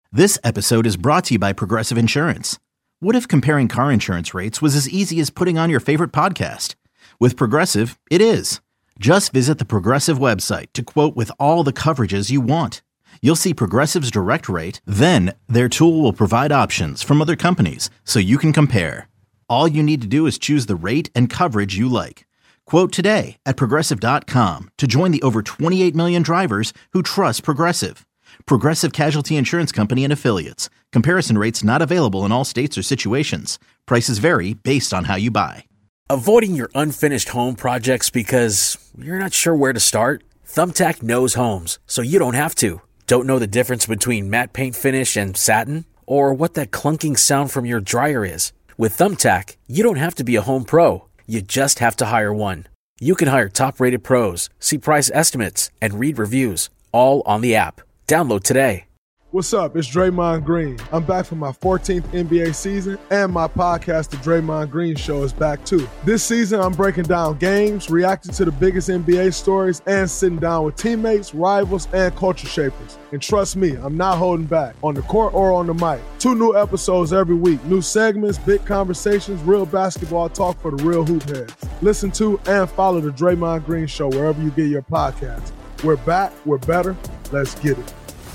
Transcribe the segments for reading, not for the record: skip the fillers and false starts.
This episode is brought to you by Progressive Insurance. What if comparing car insurance rates was as easy as putting on your favorite podcast? With Progressive, it is. Just visit the Progressive website to quote with all the coverages you want. You'll see Progressive's direct rate, then their tool will provide options from other companies so you can compare. All you need to do is choose the rate and coverage you like. Quote today at Progressive.com to join the over 28 million drivers who trust Progressive. Progressive Casualty Insurance Company and Affiliates. Comparison rates not available in all states or situations. Prices vary based on how you buy. Avoiding your unfinished home projects because you're not sure where to start? Thumbtack knows homes, so you don't have to. Don't know the difference between matte paint finish and satin? Or what that clunking sound from your dryer is? With Thumbtack, you don't have to be a home pro. You just have to hire one. You can hire top-rated pros, see price estimates, and read reviews, all on the app. Download today. What's up? It's Draymond Green. I'm back for my 14th NBA season, and my podcast, The Draymond Green Show, is back too. This season, I'm breaking down games, reacting to the biggest NBA stories, and sitting down with teammates, rivals, and culture shapers. And trust me, I'm not holding back, on the court or on the mic. 2 new episodes every week, new segments, big conversations, real basketball talk for the real hoop heads. Listen to and follow The Draymond Green Show wherever you get your podcasts. We're back, we're better, let's get it.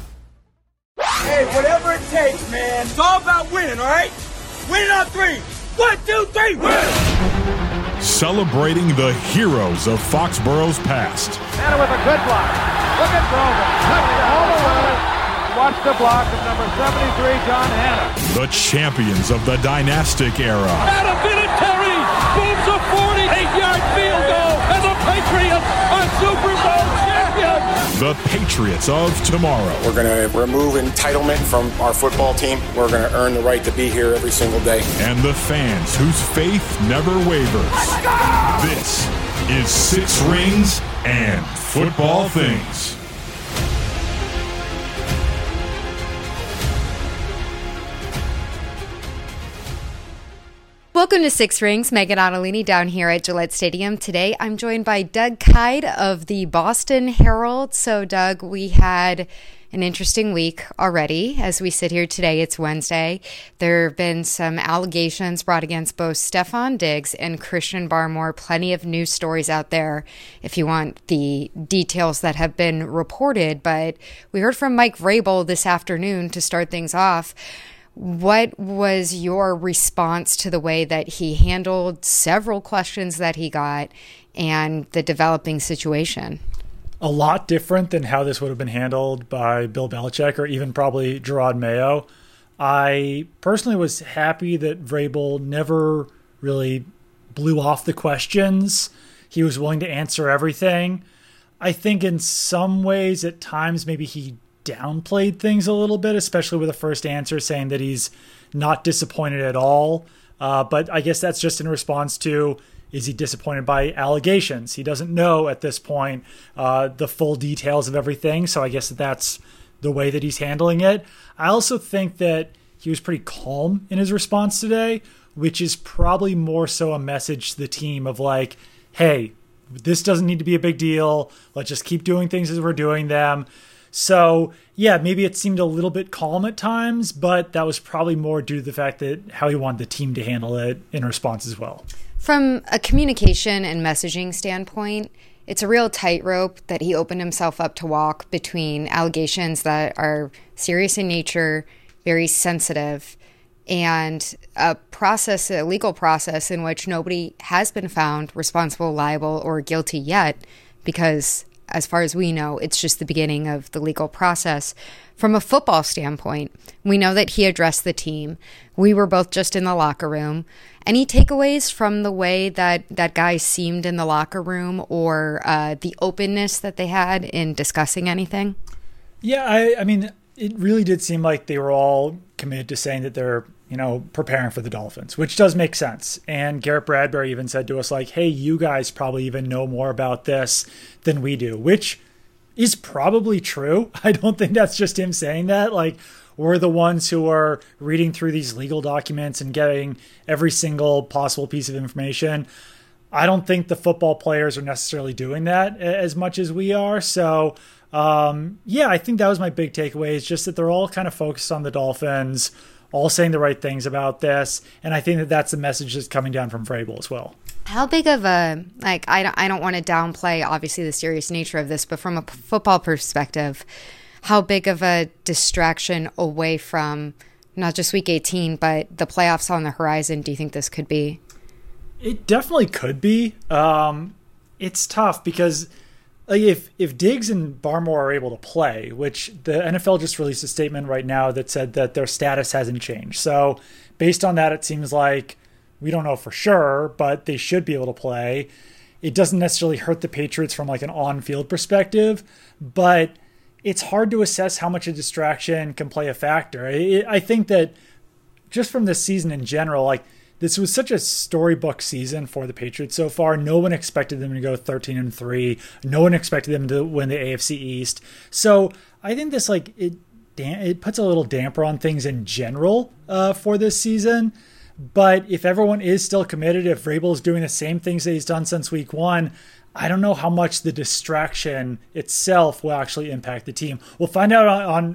Hey, whatever it takes, man. It's all about winning, all right? Winning on 3. 1, 2, 3, win! Celebrating the heroes of Foxborough's past. Hanna with a good block. Look at Grover. All the way. Watch the block of number 73, John Hanna. The champions of the dynastic era. Adam Vinatieri booms a 48-yard field goal, and the Patriots are Super Bowl champions. The Patriots of tomorrow. We're going to remove entitlement from our football team. We're going to earn the right to be here every single day. And the fans whose faith never wavers. This is 6 Rings and Football Things. Welcome to 6 Rings. Megan Ottolini down here at Gillette Stadium. Today I'm joined by Doug Kyed of the Boston Herald. So Doug, we had an interesting week already. As we sit here today, it's Wednesday. There have been some allegations brought against both Stefon Diggs and Christian Barmore. Plenty of news stories out there if you want the details that have been reported. But we heard from Mike Vrabel this afternoon to start things off. What was your response to the way that he handled several questions that he got and the developing situation? A lot different than how this would have been handled by Bill Belichick or even probably Gerard Mayo. I personally was happy that Vrabel never really blew off the questions. He was willing to answer everything. I think in some ways, at times, maybe he downplayed things a little bit, especially with the first answer saying that he's not disappointed at all. But I guess that's just in response to, is he disappointed by allegations? He doesn't know at this point the full details of everything. So I guess that's the way that he's handling it. I also think that he was pretty calm in his response today, which is probably more so a message to the team of like, hey, this doesn't need to be a big deal. Let's just keep doing things as we're doing them. So, yeah, maybe it seemed a little bit calm at times, but that was probably more due to the fact that how he wanted the team to handle it in response as well. From a communication and messaging standpoint, it's a real tightrope that he opened himself up to walk between allegations that are serious in nature, very sensitive, and a legal process in which nobody has been found responsible, liable, or guilty yet, because as far as we know, it's just the beginning of the legal process. From a football standpoint, we know that he addressed the team. We were both just in the locker room. Any takeaways from the way that guy seemed in the locker room or the openness that they had in discussing anything? Yeah, I mean, it really did seem like they were all committed to saying that they're, preparing for the Dolphins, which does make sense. And Garrett Bradbury even said to us like, hey, you guys probably even know more about this than we do, which is probably true. I don't think that's just him saying that. Like, we're the ones who are reading through these legal documents and getting every single possible piece of information. I don't think the football players are necessarily doing that as much as we are. So I think that was my big takeaway, is just that they're all kind of focused on the Dolphins, all saying the right things about this. And I think that that's the message that's coming down from Vrabel as well. How big of a, I don't want to downplay, obviously, the serious nature of this, but from a football perspective, how big of a distraction away from not just Week 18, but the playoffs on the horizon do you think this could be? It definitely could be. It's tough because if Diggs and Barmore are able to play, which the NFL just released a statement right now that said that their status hasn't changed. So based on that, it seems like we don't know for sure, but they should be able to play. It doesn't necessarily hurt the Patriots from like an on-field perspective, but it's hard to assess how much a distraction can play a factor. I think that just from this season in general, like this was such a storybook season for the Patriots so far. No one expected them to go 13-3. No one expected them to win the AFC East. So I think this it puts a little damper on things in general for this season. But if everyone is still committed, if Vrabel is doing the same things that he's done since week 1, I don't know how much the distraction itself will actually impact the team. We'll find out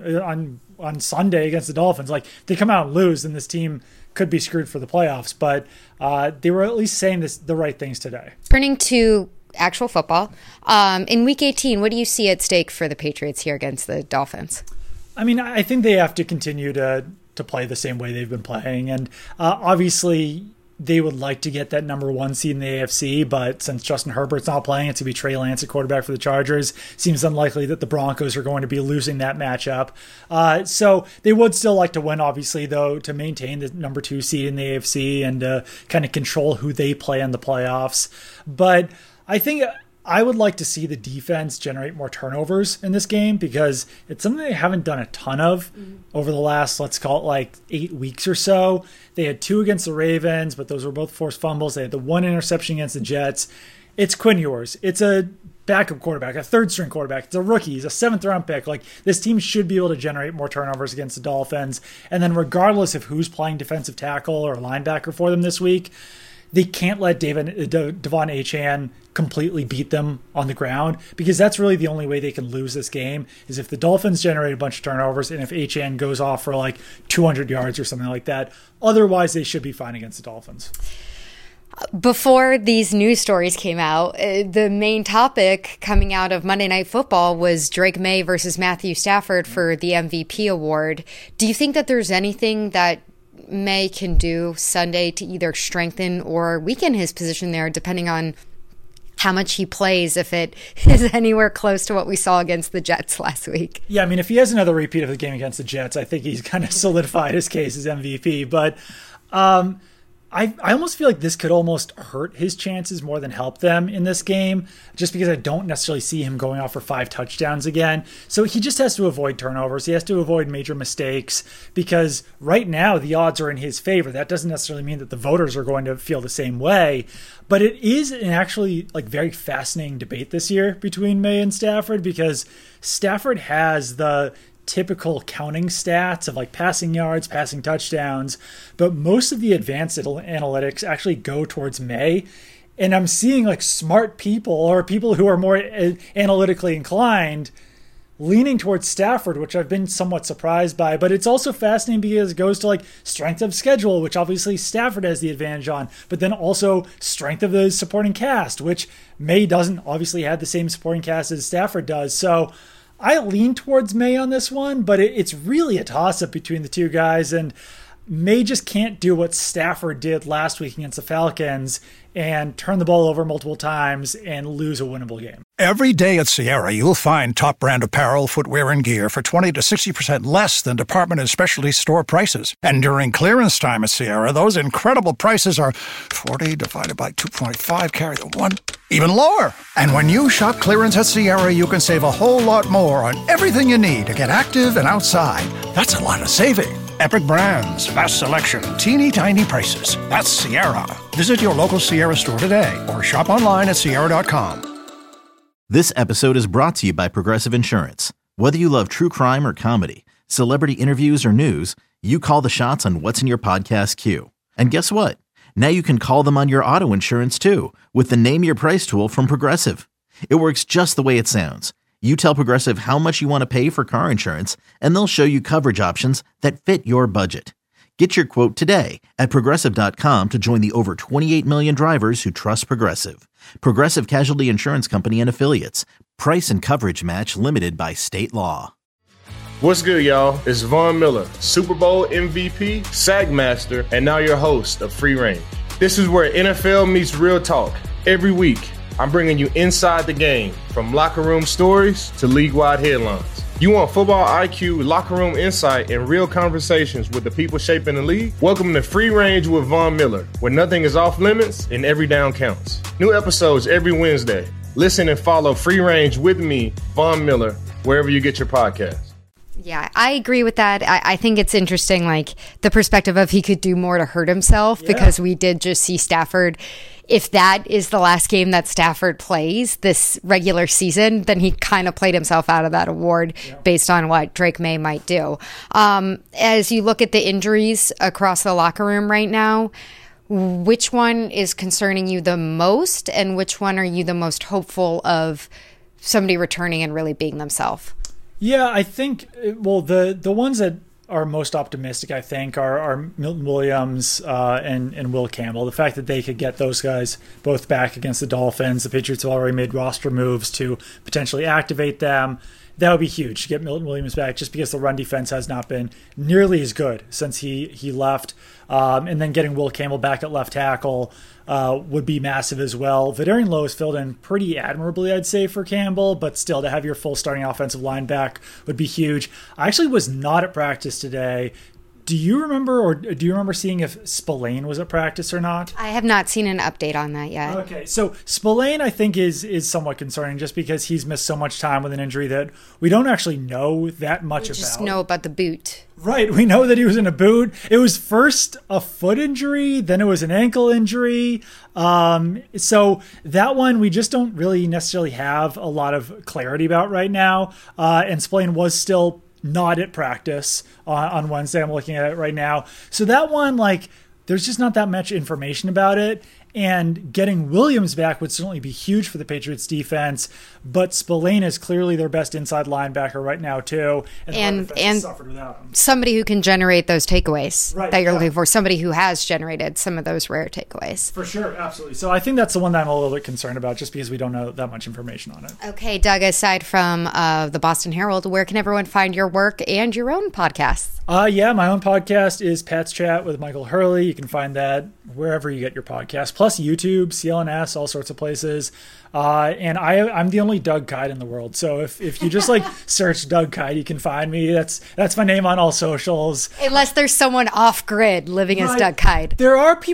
on Sunday against the Dolphins. Like, if they come out and lose, then this team could be screwed for the playoffs. But they were at least saying the right things today. Turning to actual football, in Week 18, what do you see at stake for the Patriots here against the Dolphins? I mean, I think they have to continue to play the same way they've been playing. And obviously, they would like to get that number 1 seed in the AFC, but since Justin Herbert's not playing, it's to be Trey Lance at quarterback for the Chargers. Seems unlikely that the Broncos are going to be losing that matchup. So they would still like to win, obviously, though, to maintain the number 2 seed in the AFC and kind of control who they play in the playoffs. But I think I would like to see the defense generate more turnovers in this game because it's something they haven't done a ton of over the last, let's call it like 8 weeks or so. They had 2 against the Ravens, but those were both forced fumbles. They had the 1 interception against the Jets. It's Quinn Ewers. It's a backup quarterback, a third-string quarterback. It's a rookie. He's a 7th-round pick. Like, this team should be able to generate more turnovers against the Dolphins. And then regardless of who's playing defensive tackle or linebacker for them this week, they can't let Devon Achane completely beat them on the ground because that's really the only way they can lose this game is if the Dolphins generate a bunch of turnovers and if Achane goes off for like 200 yards or something like that. Otherwise, they should be fine against the Dolphins. Before these news stories came out, the main topic coming out of Monday Night Football was Drake May versus Matthew Stafford for the MVP award. Do you think that there's anything that May can do Sunday to either strengthen or weaken his position there, depending on how much he plays, if it is anywhere close to what we saw against the Jets last week? Yeah, I mean, if he has another repeat of the game against the Jets, I think he's kind of solidified his case as MVP. But I almost feel like this could almost hurt his chances more than help them in this game, just because I don't necessarily see him going off for 5 touchdowns again. So he just has to avoid turnovers. He has to avoid major mistakes because right now the odds are in his favor. That doesn't necessarily mean that the voters are going to feel the same way, but it is an actually like very fascinating debate this year between May and Stafford because Stafford has the typical counting stats of like passing yards, passing touchdowns, but most of the advanced analytics actually go towards May. And I'm seeing like smart people or people who are more analytically inclined leaning towards Stafford, which I've been somewhat surprised by. But it's also fascinating because it goes to like strength of schedule, which obviously Stafford has the advantage on, but then also strength of the supporting cast, which May doesn't obviously have the same supporting cast as Stafford does. So I lean towards May on this one, but it's really a toss-up between the two guys, and May just can't do what Stafford did last week against the Falcons and turn the ball over multiple times and lose a winnable game. Every day at Sierra, you'll find top brand apparel, footwear, and gear for 20 to 60% less than department and specialty store prices. And during clearance time at Sierra, those incredible prices are 40 divided by 2.5, carry the 1, even lower. And when you shop clearance at Sierra, you can save a whole lot more on everything you need to get active and outside. That's a lot of saving. Epic brands, vast selection, teeny tiny prices. That's Sierra. Visit your local Sierra store today or shop online at Sierra.com. This episode is brought to you by Progressive Insurance. Whether you love true crime or comedy, celebrity interviews or news, you call the shots on what's in your podcast queue. And guess what? Now you can call them on your auto insurance too with the Name Your Price tool from Progressive. It works just the way it sounds. You tell Progressive how much you want to pay for car insurance, and they'll show you coverage options that fit your budget. Get your quote today at Progressive.com to join the over 28 million drivers who trust Progressive. Progressive Casualty Insurance Company and Affiliates. Price and coverage match limited by state law. What's good, y'all? It's Von Miller, Super Bowl MVP, Sack Master, and now your host of Free Range. This is where NFL meets real talk. Every week, I'm bringing you inside the game, from locker room stories to league-wide headlines. You want football IQ, locker room insight, and real conversations with the people shaping the league? Welcome to Free Range with Von Miller, where nothing is off limits and every down counts. New episodes every Wednesday. Listen and follow Free Range with me, Von Miller, wherever you get your podcasts. Yeah, I agree with that. I think it's interesting, like the perspective of he could do more to hurt himself because we did just see Stafford. If that is the last game that Stafford plays this regular season, then he kind of played himself out of that award based on what Drake May might do. As you look at the injuries across the locker room right now, which one is concerning you the most, and which one are you the most hopeful of somebody returning and really being themselves? Yeah, I think, well, the ones that are most optimistic, I think, are Milton Williams and Will Campbell. The fact that they could get those guys both back against the Dolphins, the Patriots have already made roster moves to potentially activate them. That would be huge to get Milton Williams back, just because the run defense has not been nearly as good since he left. And then getting Will Campbell back at left tackle would be massive as well. Vederian Lowe has filled in pretty admirably, I'd say, for Campbell, but still, to have your full starting offensive line back would be huge. I actually was not at practice today. Do you remember seeing if Spillane was at practice or not? I have not seen an update on that yet. Okay, so Spillane, I think, is somewhat concerning just because he's missed so much time with an injury that we don't actually know that much about. We just know about the boot. Right, we know that he was in a boot. It was first a foot injury, then it was an ankle injury. So that one we just don't really necessarily have a lot of clarity about right now. And Spillane was still not at practice on Wednesday. I'm looking at it right now. So that one, like, there's just not that much information about it. And getting Williams back would certainly be huge for the Patriots defense, but Spillane is clearly their best inside linebacker right now too, and suffered without him. Somebody who can generate those takeaways that you're looking for, somebody who has generated some of those rare takeaways. For sure, absolutely. So I think that's the one that I'm a little bit concerned about, just because we don't know that much information on it. Okay, Doug, aside from the Boston Herald, where can everyone find your work and your own podcasts? Yeah, my own podcast is Pat's Chat with Michael Hurley. You can find that wherever you get your podcast, plus YouTube, CLNS, all sorts of places. And I'm the only Doug Kyde in the world. So if you just like search Doug Kyde, you can find me. That's my name on all socials. Unless there's someone off grid living as Doug Kyde. There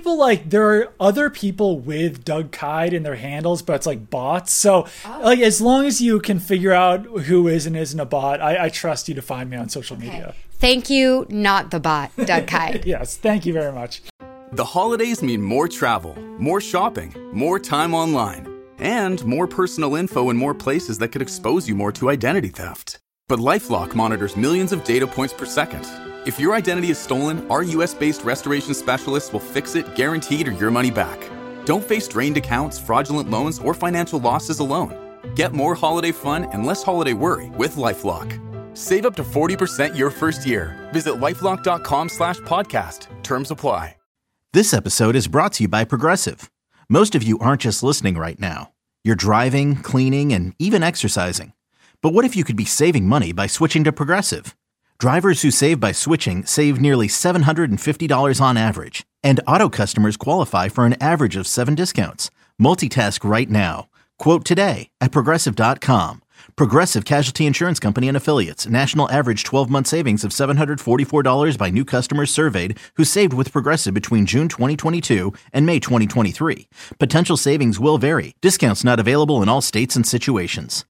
are other people with Doug Kyde in their handles, but it's like bots. So like as long as you can figure out who is and isn't a bot, I trust you to find me on social media. Thank you, not the bot, Doug Kyde. Yes, thank you very much. The holidays mean more travel, more shopping, more time online, and more personal info in more places that could expose you more to identity theft. But LifeLock monitors millions of data points per second. If your identity is stolen, our US-based restoration specialists will fix it, guaranteed, or your money back. Don't face drained accounts, fraudulent loans, or financial losses alone. Get more holiday fun and less holiday worry with LifeLock. Save up to 40% your first year. Visit LifeLock.com/podcast. Terms apply. This episode is brought to you by Progressive. Most of you aren't just listening right now. You're driving, cleaning, and even exercising. But what if you could be saving money by switching to Progressive? Drivers who save by switching save nearly $750 on average. And auto customers qualify for an average of 7 discounts. Multitask right now. Quote today at Progressive.com. Progressive Casualty Insurance Company and Affiliates. National average 12-month savings of $744 by new customers surveyed who saved with Progressive between June 2022 and May 2023. Potential savings will vary. Discounts not available in all states and situations.